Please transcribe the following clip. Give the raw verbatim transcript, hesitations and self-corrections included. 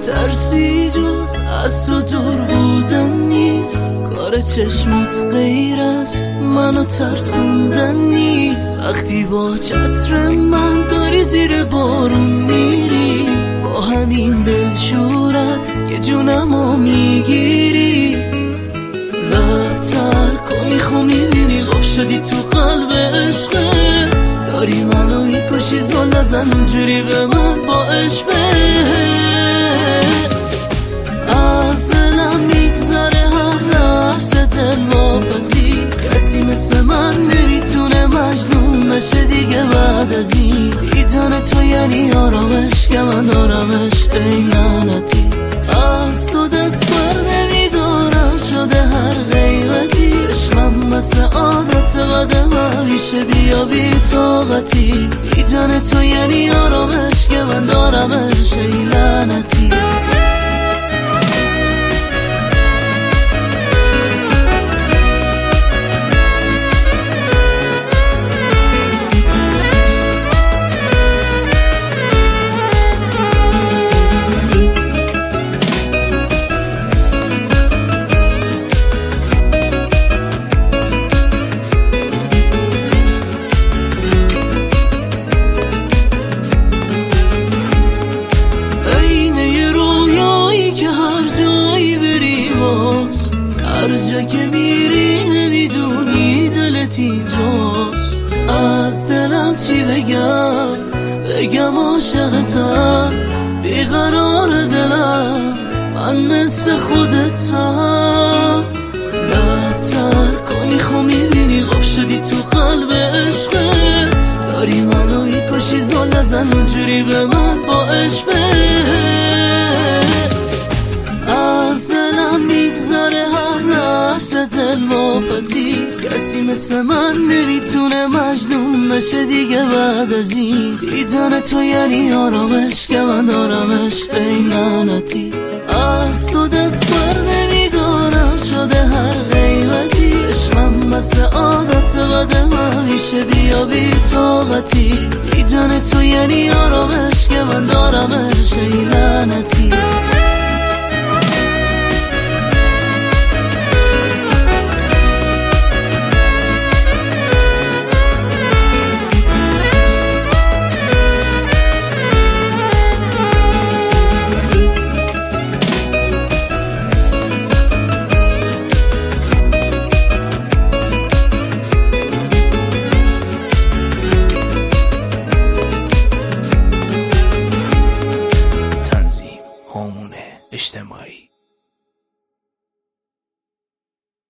ترسی جز از تو دور بودن نیست، کار چشمت غیر است منو ترسوندن نیست. وقتی با چتر من داری زیر بارون میری، با همین دلشورت که جونمو میگیری. لبتر کن میخوا میبینی غف شدی تو قلب عشقت، داری منو میکشی زل نزن اونجوری به من با عشقت. از دلم میگذره هر لحظه دل واپسی، کسی مثل من نمیتونه مجنون بشه دیگه بعد از این. دیدن تو یعنی آرامش که من آرامش ای لعنتی. از تو دست بر نمیدارم شده هر غیبتی، عشقم مثل عادت بدم همیشه بیا بی طاقتی. دیدن تو یعنی آرامش که من دارمش ای لعنتی. هر جا که میری نمیدونی دلت اینجاست. از دلم چی بگم بگم عاشقتم، بیقرار دلم من مثل خودتم. بدتر کنی خو میبینی غف شدی تو قلب عشقت، داری منو میکشی زل نزن اونجوری به من با عشقت. از دلم میگذره دل واپسی، کسی مثل من نمیتونه مجنون بشه دیگه بعد از این. دیدن تو یعنی آرامش که من آرامش ای لعنتی. از تو دست بر نمیدارم شده هر غیبتی، عشقم مثل عادت بدم همیشه بیا بی طاقتی. دیدن تو یعنی آرامش که من دارمش ای لعنتی. اجتماعی